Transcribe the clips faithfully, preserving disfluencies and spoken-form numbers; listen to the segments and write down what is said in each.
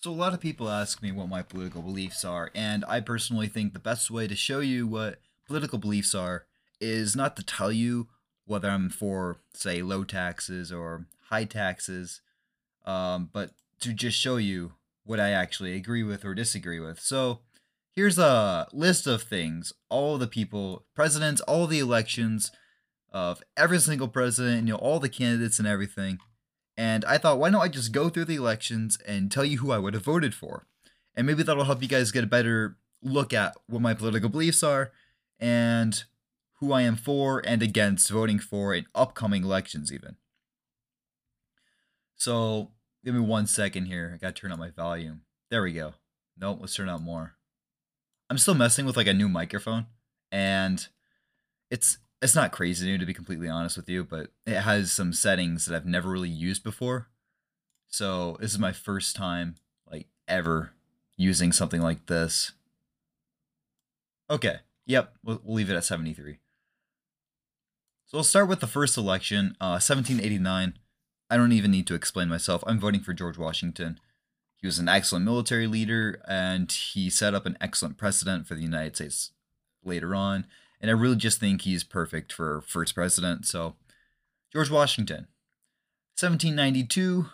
So, a lot of people ask me what my political beliefs are, and I personally think the best way to show you what political beliefs are is not to tell you whether I'm for, say, low taxes or high taxes, um, but to just show you what I actually agree with or disagree with. So, here's a list of things all the people, presidents, all the elections of every single president, you know, all the candidates and everything. And I thought, why don't I just go through the elections and tell you who I would have voted for? And maybe that'll help you guys get a better look at what my political beliefs are and who I am for and against voting for in upcoming elections, even. So, give me one second here. I gotta turn up my volume. There we go. Nope, let's turn up more. I'm still messing with like a new microphone, and it's it's not crazy new to be completely honest with you, but it has some settings that I've never really used before. So this is my first time like ever using something like this. Okay, yep, we'll, we'll leave it at seventy-three. So we'll start with the first election, uh, seventeen eighty-nine. I don't even need to explain myself. I'm voting for George Washington. He was an excellent military leader, and he set up an excellent precedent for the United States later on. And I really just think he's perfect for first president. So, George Washington. seventeen ninety-two.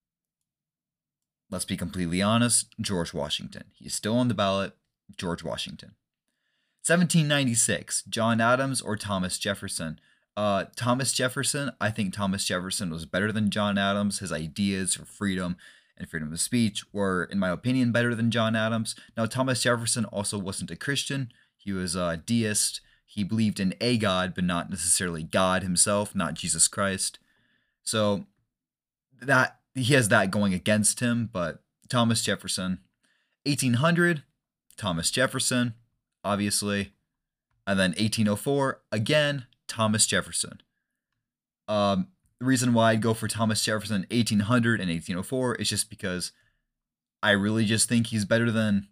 Let's be completely honest. George Washington. He's still on the ballot. George Washington. seventeen ninety-six. John Adams or Thomas Jefferson. Uh, Thomas Jefferson. I think Thomas Jefferson was better than John Adams. His ideas for freedom and freedom of speech were, in my opinion, better than John Adams. Now, Thomas Jefferson also wasn't a Christian. He was a deist. He believed in a God, but not necessarily God himself, not Jesus Christ. So that he has that going against him, but Thomas Jefferson. eighteen hundred, Thomas Jefferson, obviously. And then eighteen oh four, again, Thomas Jefferson. Um, the reason why I'd go for Thomas Jefferson eighteen hundred and eighteen oh four is just because I really just think he's better than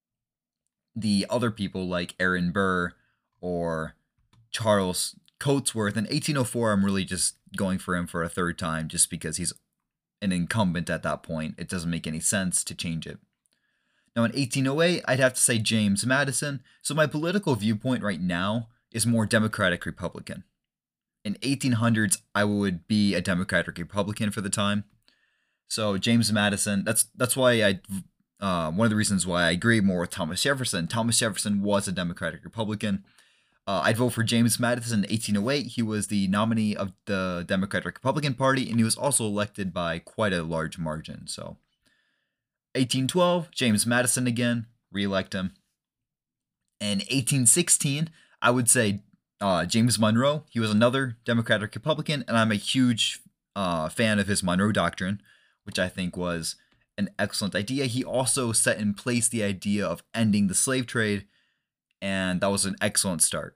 the other people like Aaron Burr or Charles Cotesworth. In eighteen oh four, I'm really just going for him for a third time just because he's an incumbent at that point. It doesn't make any sense to change it. Now, in eighteen oh eight, I'd have to say James Madison. So my political viewpoint right now is more Democratic Republican. In eighteen hundreds, I would be a Democratic Republican for the time. So James Madison, that's that's why I, uh, one of the reasons why I agree more with Thomas Jefferson. Thomas Jefferson was a Democratic Republican. Uh, I'd vote for James Madison in eighteen oh eight. He was the nominee of the Democratic Republican Party, and he was also elected by quite a large margin. So eighteen twelve, James Madison again, re-elect him. And eighteen sixteen, I would say uh, James Monroe. He was another Democratic Republican, and I'm a huge uh, fan of his Monroe Doctrine, which I think was an excellent idea. He also set in place the idea of ending the slave trade, and that was an excellent start.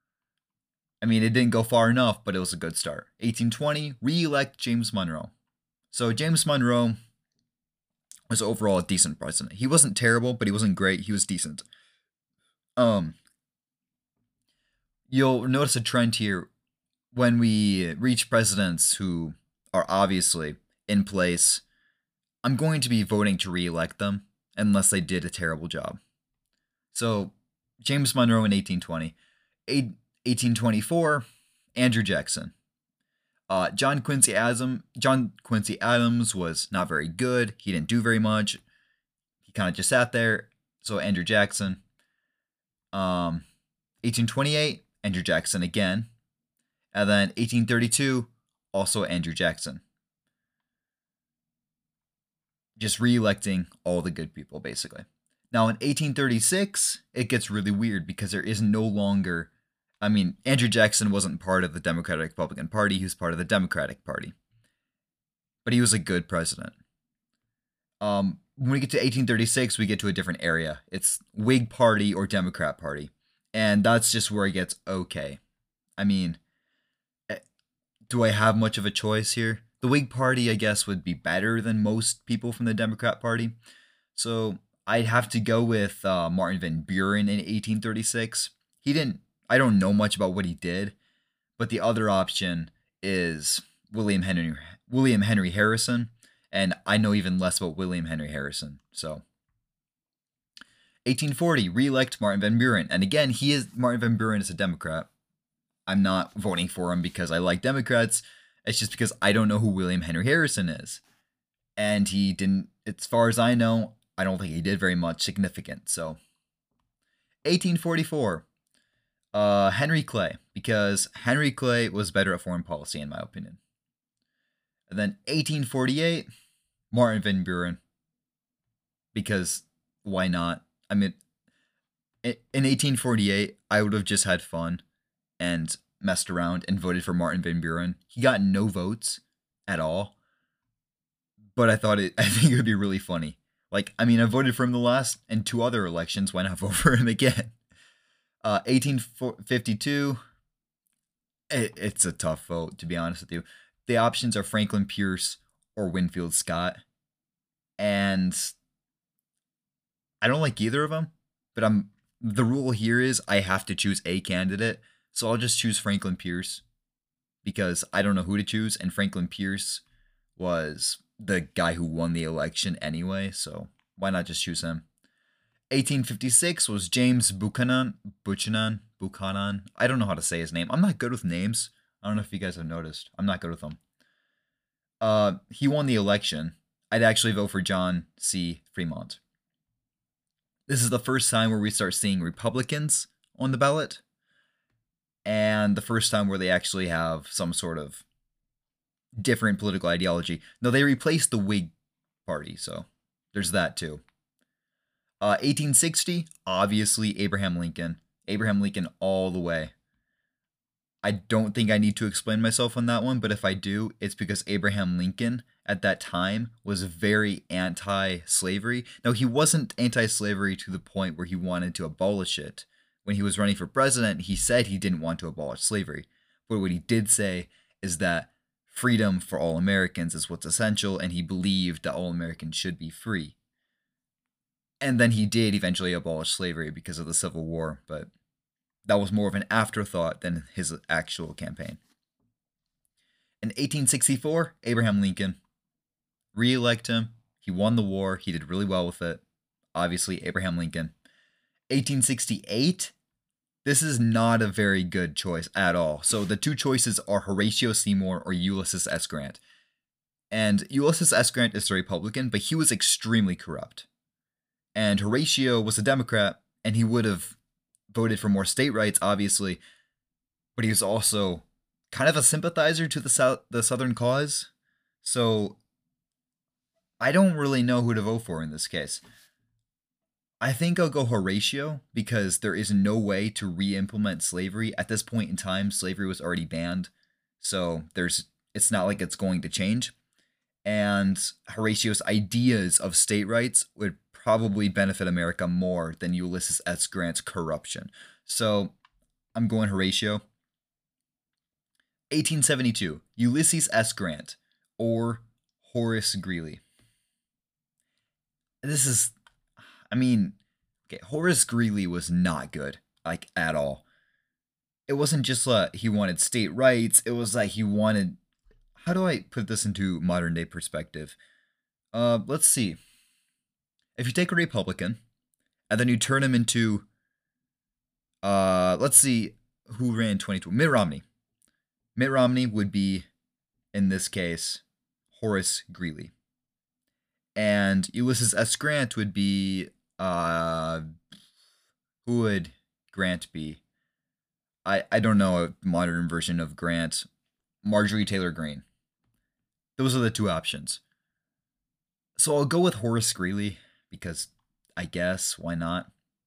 I mean, it didn't go far enough, but it was a good start. eighteen twenty, re-elect James Monroe. So James Monroe was overall a decent president. He wasn't terrible, but he wasn't great. He was decent. Um, you'll notice a trend here when we reach presidents who are obviously in place. I'm going to be voting to re-elect them unless they did a terrible job. So James Monroe in eighteen twenty. eighteen twenty-four, Andrew Jackson. Uh, John Quincy Adams. John Quincy Adams was not very good. He didn't do very much. He kind of just sat there. So Andrew Jackson. Um, eighteen twenty-eight, Andrew Jackson again. And then eighteen thirty-two, also Andrew Jackson. Just re-electing all the good people, basically. Now, in eighteen thirty-six, it gets really weird because there is no longer... I mean, Andrew Jackson wasn't part of the Democratic Republican Party. He was part of the Democratic Party. But he was a good president. Um, when we get to eighteen thirty-six, we get to a different area. It's Whig Party or Democrat Party. And that's just where it gets okay. I mean, eh, do I have much of a choice here? The Whig Party, I guess, would be better than most people from the Democrat Party. So I'd have to go with uh, Martin Van Buren in eighteen thirty-six. He didn't, I don't know much about what he did, but the other option is William Henry, William Henry Harrison. And I know even less about William Henry Harrison. So, eighteen forty, re-elect Martin Van Buren. And again, he is Martin Van Buren is a Democrat. I'm not voting for him because I like Democrats. It's just because I don't know who William Henry Harrison is. And he didn't, as far as I know, I don't think he did very much significant. So, eighteen forty-four, uh, Henry Clay, because Henry Clay was better at foreign policy, in my opinion. And then eighteen forty-eight, Martin Van Buren, because why not? I mean, in eighteen forty-eight, I would have just had fun and messed around and voted for Martin Van Buren. He got no votes at all, but I thought it, I think it would be really funny. Like, I mean, I voted for him the last and two other elections. Why not vote for him again? Uh, eighteen fifty-two, it, it's a tough vote, to be honest with you. The options are Franklin Pierce or Winfield Scott. And I don't like either of them, but I'm the rule here is I have to choose a candidate. So I'll just choose Franklin Pierce because I don't know who to choose. And Franklin Pierce was the guy who won the election anyway. So why not just choose him? eighteen fifty-six was James Buchanan. Buchanan. Buchanan. I don't know how to say his name. I'm not good with names. I don't know if you guys have noticed. I'm not good with them. Uh, he won the election. I'd actually vote for John C. Fremont. This is the first time where we start seeing Republicans on the ballot. And the first time where they actually have some sort of different political ideology. No, they replaced the Whig Party, so there's that too. Uh, eighteen sixty, obviously Abraham Lincoln. Abraham Lincoln all the way. I don't think I need to explain myself on that one, but if I do, it's because Abraham Lincoln at that time was very anti-slavery. Now, he wasn't anti-slavery to the point where he wanted to abolish it. When he was running for president, he said he didn't want to abolish slavery. But what he did say is that freedom for all Americans is what's essential, and he believed that all Americans should be free. And then he did eventually abolish slavery because of the Civil War, but that was more of an afterthought than his actual campaign. In eighteen sixty-four, Abraham Lincoln. Re-elect him. He won the war. He did really well with it. Obviously, Abraham Lincoln. eighteen sixty-eight, this is not a very good choice at all. So the two choices are Horatio Seymour or Ulysses S. Grant. And Ulysses S. Grant is a Republican, but he was extremely corrupt. And Horatio was a Democrat, and he would have voted for more state rights, obviously, but he was also kind of a sympathizer to the South, the Southern cause. So I don't really know who to vote for in this case. I think I'll go Horatio because there is no way to re-implement slavery. At this point in time, slavery was already banned, so there's it's not like it's going to change. And Horatio's ideas of state rights would probably benefit America more than Ulysses S. Grant's corruption. So I'm going Horatio. eighteen seventy-two, Ulysses S. Grant or Horace Greeley. This is, I mean, okay, Horace Greeley was not good, like, at all. It wasn't just like he wanted state rights, it was like he wanted, how do I put this into modern day perspective? Uh, let's see. If you take a Republican, and then you turn him into, uh, let's see, who ran twenty twenty? Mitt Romney. Mitt Romney would be, in this case, Horace Greeley. And Ulysses S. Grant would be, uh, who would Grant be? I, I don't know a modern version of Grant. Marjorie Taylor Greene. Those are the two options. So I'll go with Horace Greeley. Because I guess, why not?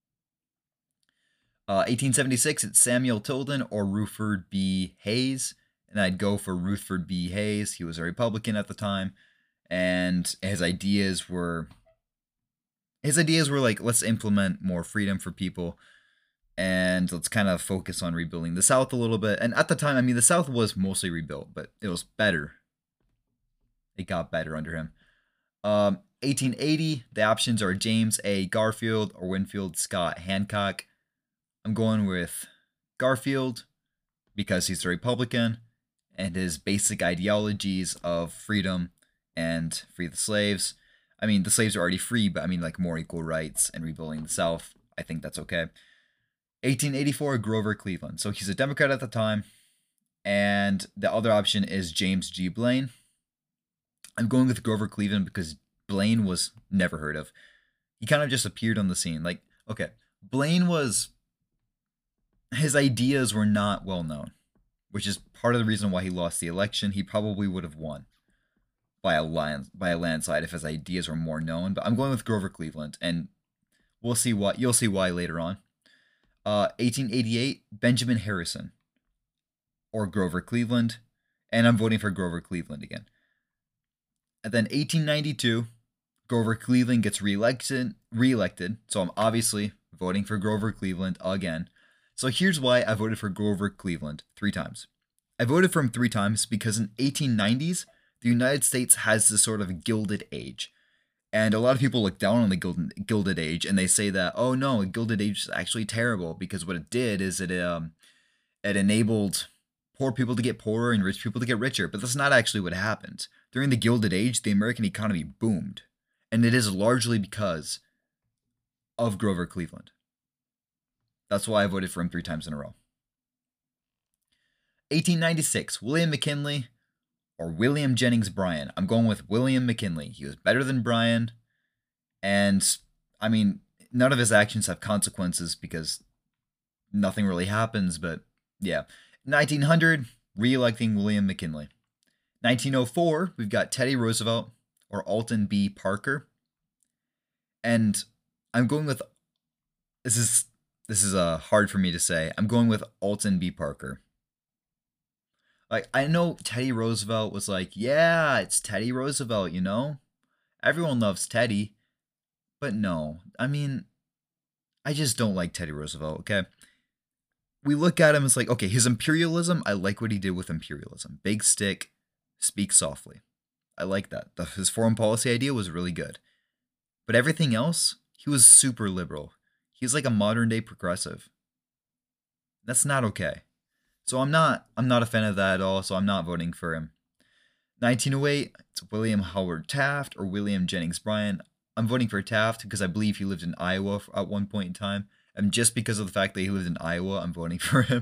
Uh, eighteen seventy-six, it's Samuel Tilden or Rutherford B. Hayes. And I'd go for Rutherford B. Hayes. He was a Republican at the time. And his ideas were... His ideas were like, let's implement more freedom for people. And let's kind of focus on rebuilding the South a little bit. And at the time, I mean, the South was mostly rebuilt. But it was better. It got better under him. Um... eighteen eighty, the options are James A. Garfield or Winfield Scott Hancock. I'm going with Garfield because he's a Republican and his basic ideologies of freedom and free the slaves. I mean, the slaves are already free, but I mean, like, more equal rights and rebuilding the South. I think that's okay. eighteen eighty-four, Grover Cleveland. So he's a Democrat at the time. And the other option is James G. Blaine. I'm going with Grover Cleveland because Blaine was never heard of. He kind of just appeared on the scene. Like, okay, Blaine was... his ideas were not well known, which is part of the reason why he lost the election. He probably would have won by a land, by a landslide if his ideas were more known. But I'm going with Grover Cleveland, and we'll see why. You'll see why later on. Uh, eighteen eighty-eight, Benjamin Harrison or Grover Cleveland, and I'm voting for Grover Cleveland again. And then eighteen ninety-two, Grover Cleveland gets reelected, reelected. So I'm obviously voting for Grover Cleveland again. So here's why I voted for Grover Cleveland three times. I voted for him three times because in eighteen nineties, the United States has this sort of Gilded Age. And a lot of people look down on the Gilded, Gilded Age and they say that, oh no, a Gilded Age is actually terrible because what it did is it um it enabled poor people to get poorer and rich people to get richer. But that's not actually what happened. During the Gilded Age, the American economy boomed. And it is largely because of Grover Cleveland. That's why I voted for him three times in a row. eighteen ninety-six, William McKinley or William Jennings Bryan. I'm going with William McKinley. He was better than Bryan. And, I mean, none of his actions have consequences because nothing really happens. But, yeah. nineteen hundred, re-electing William McKinley. nineteen oh four, we've got Teddy Roosevelt or Alton B. Parker. And I'm going with... This is... This is uh, hard for me to say. I'm going with Alton B. Parker. Like, I know Teddy Roosevelt was like, yeah, it's Teddy Roosevelt, you know? Everyone loves Teddy. But no, I mean, I just don't like Teddy Roosevelt, okay? We look at him as like, okay, his imperialism, I like what he did with imperialism. Big stick, speak softly. I like that. The, his foreign policy idea was really good. But everything else, he was super liberal. He's like a modern day progressive. That's not okay. So I'm not I'm not a fan of that at all, so I'm not voting for him. nineteen oh eight, it's William Howard Taft or William Jennings Bryan. I'm voting for Taft because I believe he lived in Iowa at one point in time. And just because of the fact that he lived in Iowa, I'm voting for him.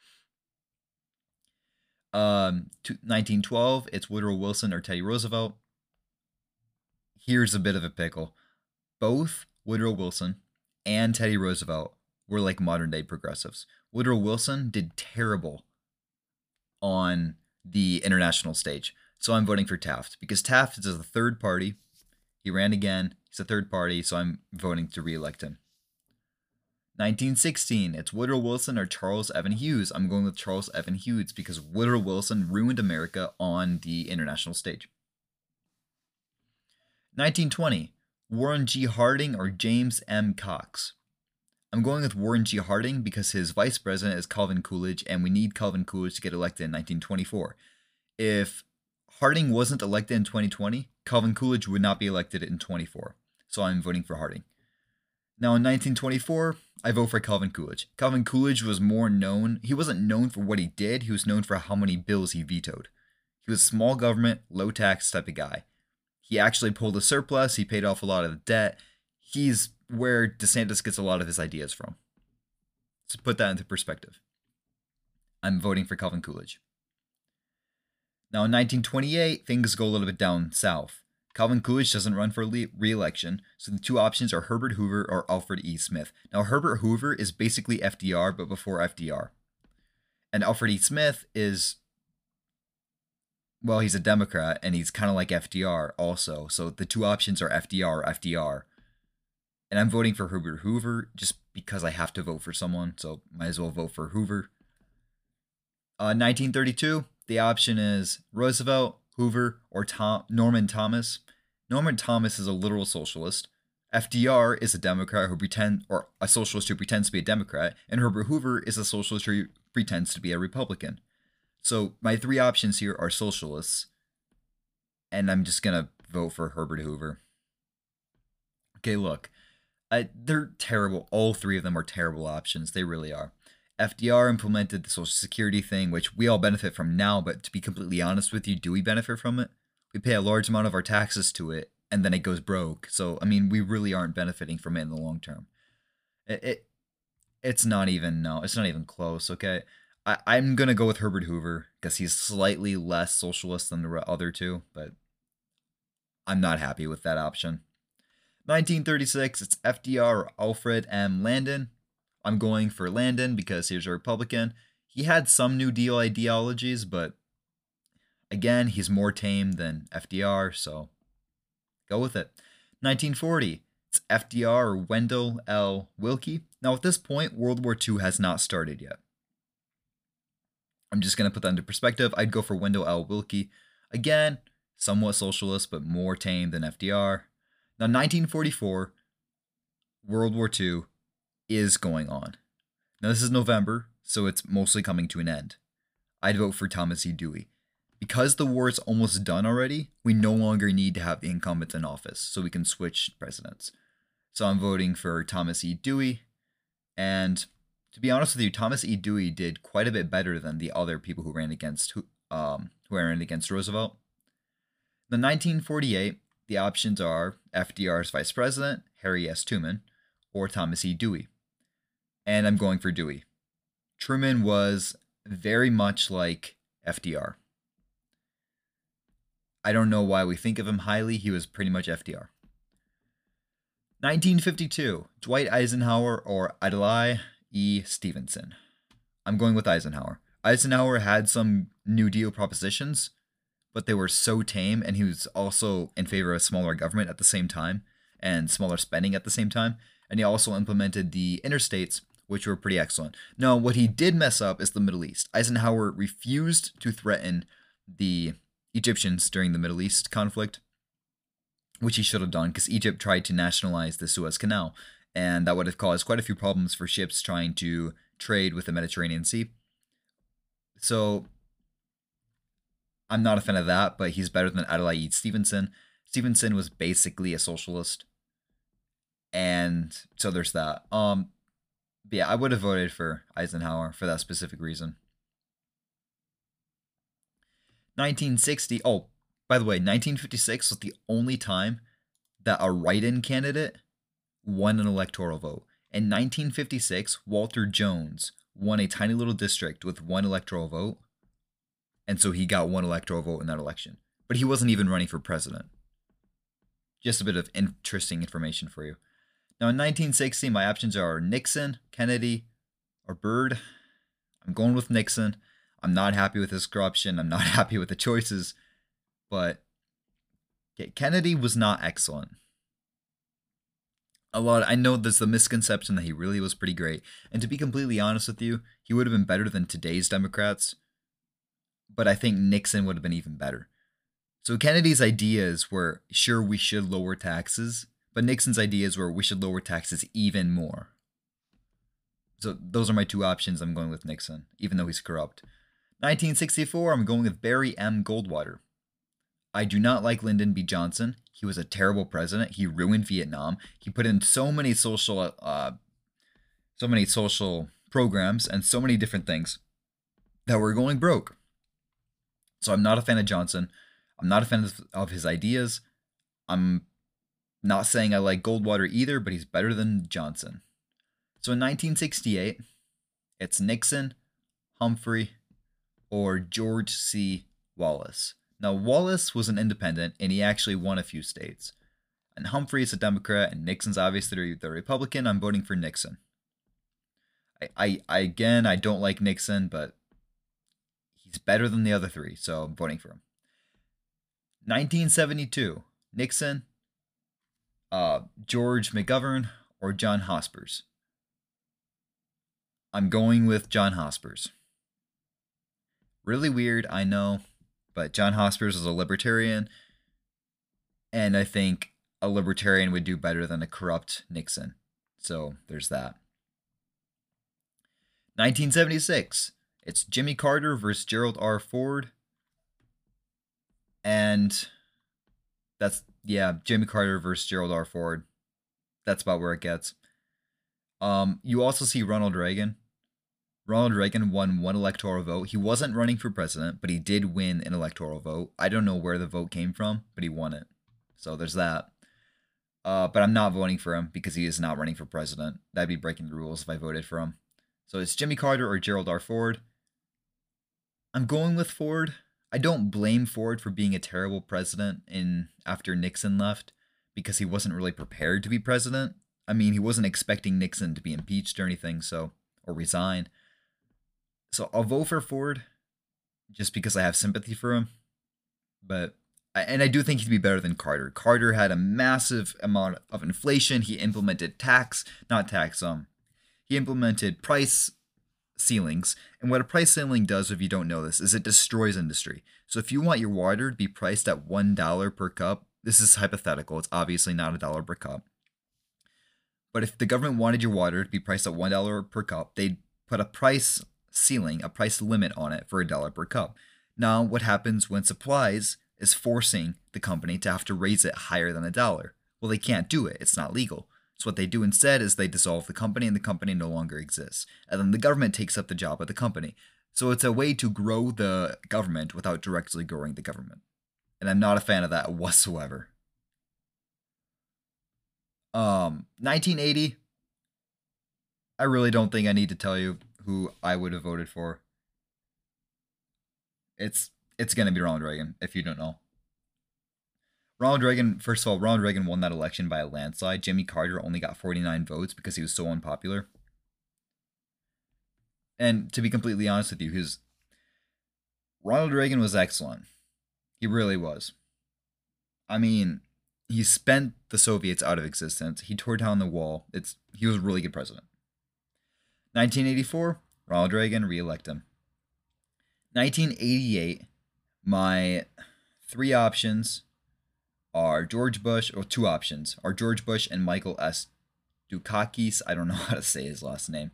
Um, nineteen twelve, it's Woodrow Wilson or Teddy Roosevelt. Here's a bit of a pickle. Both Woodrow Wilson and Teddy Roosevelt were like modern day progressives. Woodrow Wilson did terrible on the international stage. So I'm voting for Taft because Taft is a third party. He ran again. He's a third party, so I'm voting to re-elect him. nineteen sixteen, it's Woodrow Wilson or Charles Evan Hughes. I'm going with Charles Evan Hughes because Woodrow Wilson ruined America on the international stage. nineteen twenty, Warren G. Harding or James M. Cox. I'm going with Warren G. Harding because his vice president is Calvin Coolidge, and we need Calvin Coolidge to get elected in nineteen twenty-four. If Harding wasn't elected in twenty twenty, Calvin Coolidge would not be elected in twenty-four. So I'm voting for Harding. Now in nineteen twenty-four, I vote for Calvin Coolidge. Calvin Coolidge was more known, he wasn't known for what he did, he was known for how many bills he vetoed. He was a small government, low tax type of guy. He actually pulled a surplus, he paid off a lot of the debt. He's where DeSantis gets a lot of his ideas from. To put that into perspective, I'm voting for Calvin Coolidge. Now in nineteen twenty-eight, things go a little bit down south. Calvin Coolidge doesn't run for re-election, so the two options are Herbert Hoover or Alfred E. Smith. Now Herbert Hoover is basically F D R, but before F D R. And Alfred E. Smith is, well, he's a Democrat, and he's kind of like F D R also. So the two options are F D R or F D R. And I'm voting for Herbert Hoover just because I have to vote for someone, so might as well vote for Hoover. Uh, nineteen thirty-two, the option is Roosevelt, Hoover, or Tom, Norman Thomas. Norman Thomas is a literal socialist. F D R is a Democrat who pretend, or a socialist who pretends to be a Democrat, and Herbert Hoover is a socialist who pretends to be a Republican. So my three options here are socialists, and I'm just gonna vote for Herbert Hoover. Okay, look. Uh, they're terrible. All three of them are terrible options. They really are. F D R implemented the Social Security thing, which we all benefit from now, but to be completely honest with you, do we benefit from it? We pay a large amount of our taxes to it, and then it goes broke. So, I mean, we really aren't benefiting from it in the long term. It, it it's not even no, it's not even close. Okay, I I'm gonna go with Herbert Hoover because he's slightly less socialist than the re- other two, but I'm not happy with that option. nineteen thirty-six, it's F D R or Alfred M. Landon. I'm going for Landon because he's a Republican. He had some New Deal ideologies, but again, he's more tame than F D R, so go with it. nineteen forty, it's F D R or Wendell L. Willkie. Now, at this point, World War Two has not started yet. I'm just going to put that into perspective. I'd go for Wendell L. Willkie. Again, somewhat socialist, but more tame than F D R. Now, nineteen forty-four, World War Two is going on. Now, this is November, so it's mostly coming to an end. I'd vote for Thomas E. Dewey. Because the war is almost done already, we no longer need to have the incumbents in office, so we can switch presidents. So I'm voting for Thomas E. Dewey. And to be honest with you, Thomas E. Dewey did quite a bit better than the other people who ran against who um who ran against Roosevelt. In nineteen forty-eight, the options are F D R's vice president, Harry S. Truman, or Thomas E. Dewey. And I'm going for Dewey. Truman was very much like F D R. I don't know why we think of him highly. He was pretty much F D R. nineteen fifty-two, Dwight Eisenhower or Adlai E. Stevenson. I'm going with Eisenhower. Eisenhower had some New Deal propositions, but they were so tame, and he was also in favor of smaller government at the same time and smaller spending at the same time. And he also implemented the interstates, which were pretty excellent. Now, what he did mess up is the Middle East. Eisenhower refused to threaten the Egyptians during the Middle East conflict, which he should have done because Egypt tried to nationalize the Suez Canal, and that would have caused quite a few problems for ships trying to trade with the Mediterranean Sea. So I'm not a fan of that, but he's better than Adlai Stevenson. Stevenson was basically a socialist, and so there's that. Um, but yeah, I would have voted for Eisenhower for that specific reason. nineteen sixty. Oh, by the way, nineteen fifty-six was the only time that a write-in candidate won an electoral vote. In nineteen fifty-six, Walter Jones won a tiny little district with one electoral vote, and so he got one electoral vote in that election. But he wasn't even running for president. Just a bit of interesting information for you. Now, in nineteen sixty, my options are Nixon, Kennedy, or Byrd. I'm going with Nixon. I'm not happy with his corruption. I'm not happy with the choices. But Kennedy was not excellent. A lot. I know there's the misconception that he really was pretty great. And to be completely honest with you, he would have been better than today's Democrats. But I think Nixon would have been even better. So Kennedy's ideas were, sure, we should lower taxes. But Nixon's ideas were, we should lower taxes even more. So those are my two options. I'm going with Nixon, even though he's corrupt. nineteen sixty-four, I'm going with Barry M. Goldwater. I do not like Lyndon B. Johnson. He was a terrible president. He ruined Vietnam. He put in so many social, uh, so many social programs and so many different things that were going broke. So I'm not a fan of Johnson. I'm not a fan of, of his ideas. I'm not saying I like Goldwater either, but he's better than Johnson. So in nineteen sixty-eight, it's Nixon, Humphrey, or George C. Wallace. Now, Wallace was an independent, and he actually won a few states. And Humphrey is a Democrat, and Nixon's obviously the Republican. I'm voting for Nixon. I, I, I again, I don't like Nixon, but he's better than the other three, so I'm voting for him. nineteen seventy-two, Nixon, uh, George McGovern, or John Hospers. I'm going with John Hospers. Really weird, I know, but John Hospers is a libertarian, and I think a libertarian would do better than a corrupt Nixon. So there's that. nineteen seventy-six, it's Jimmy Carter versus Gerald R. Ford. And that's, yeah, Jimmy Carter versus Gerald R. Ford. That's about where it gets. Um, you also see Ronald Reagan. Ronald Reagan won one electoral vote. He wasn't running for president, but he did win an electoral vote. I don't know where the vote came from, but he won it. So there's that. Uh, but I'm not voting for him because he is not running for president. That'd be breaking the rules if I voted for him. So it's Jimmy Carter or Gerald R. Ford. I'm going with Ford. I don't blame Ford for being a terrible president in after Nixon left because he wasn't really prepared to be president. I mean, he wasn't expecting Nixon to be impeached or anything, so or resign. So I'll vote for Ford just because I have sympathy for him. But and I do think he'd be better than Carter. Carter had a massive amount of inflation. He implemented tax, not tax, um, he implemented price ceilings. And what a price ceiling does, if you don't know this, is it destroys industry. So if you want your water to be priced at one dollar per cup, this is hypothetical. It's obviously not a dollar per cup. But if the government wanted your water to be priced at one dollar per cup, they'd put a price ceiling, a price limit on it for a dollar per cup. Now, what happens when supplies is forcing the company to have to raise it higher than a dollar? Well, they can't do it. It's not legal. So what they do instead is they dissolve the company and the company no longer exists. And then the government takes up the job of the company. So it's a way to grow the government without directly growing the government. And I'm not a fan of that whatsoever. Um, nineteen eighty, I really don't think I need to tell you who I would have voted for. It's it's going to be Ronald Reagan, if you don't know. Ronald Reagan, first of all, Ronald Reagan won that election by a landslide. Jimmy Carter only got forty-nine votes because he was so unpopular. And to be completely honest with you, his Ronald Reagan was excellent. He really was. I mean, he spent the Soviets out of existence. He tore down the wall. It's he was a really good president. nineteen eighty-four, Ronald Reagan, re-elect him. nineteen eighty-eight, my three options are George Bush, or two options, are George Bush and Michael S. Dukakis. I don't know how to say his last name.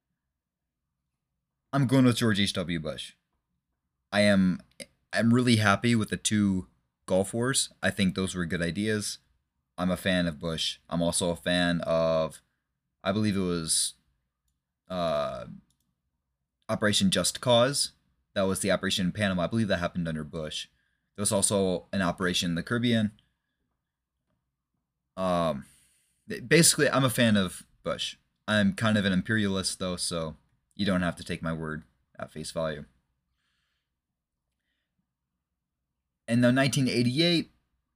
I'm going with George H W. Bush. I am I'm really happy with the two Gulf Wars. I think those were good ideas. I'm a fan of Bush. I'm also a fan of, I believe it was uh, Operation Just Cause. That was the operation in Panama. I believe that happened under Bush. There was also an operation in the Caribbean. Um, basically, I'm a fan of Bush. I'm kind of an imperialist, though, so you don't have to take my word at face value. And then nineteen eighty-eight,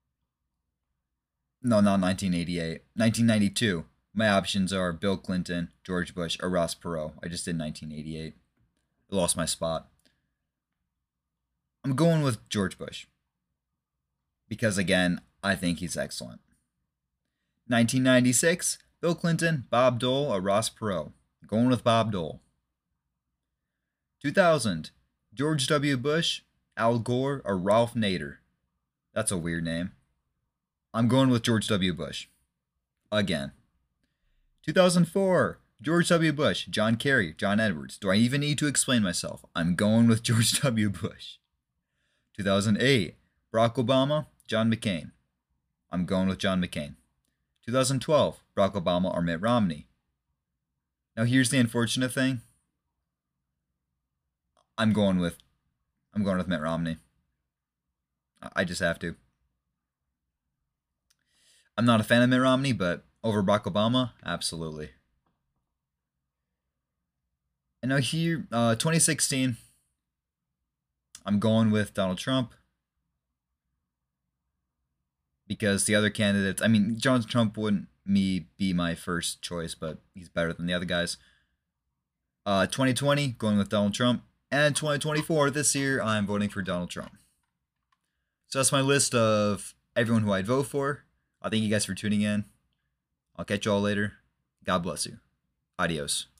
no, not nineteen eighty-eight, nineteen ninety-two, my options are Bill Clinton, George Bush, or Ross Perot. I just did nineteen eighty-eight. I lost my spot. I'm going with George Bush. Because, again, I think he's excellent. nineteen ninety-six, Bill Clinton, Bob Dole, or Ross Perot. I'm going with Bob Dole. two thousand, George W. Bush, Al Gore, or Ralph Nader. That's a weird name. I'm going with George W. Bush. Again. two thousand four, George W. Bush, John Kerry, John Edwards. Do I even need to explain myself? I'm going with George W. Bush. two thousand eight, Barack Obama, John McCain. I'm going with John McCain. two thousand twelve, Barack Obama or Mitt Romney. Now here's the unfortunate thing. I'm going with I'm going with Mitt Romney. I just have to. I'm not a fan of Mitt Romney, but over Barack Obama, absolutely. And now here, uh, twenty sixteen, I'm going with Donald Trump. Because the other candidates, I mean, Donald Trump wouldn't me be my first choice, but he's better than the other guys. Uh, twenty twenty, going with Donald Trump. And twenty twenty-four, this year, I'm voting for Donald Trump. So that's my list of everyone who I'd vote for. I thank you guys for tuning in. I'll catch you all later. God bless you. Adios.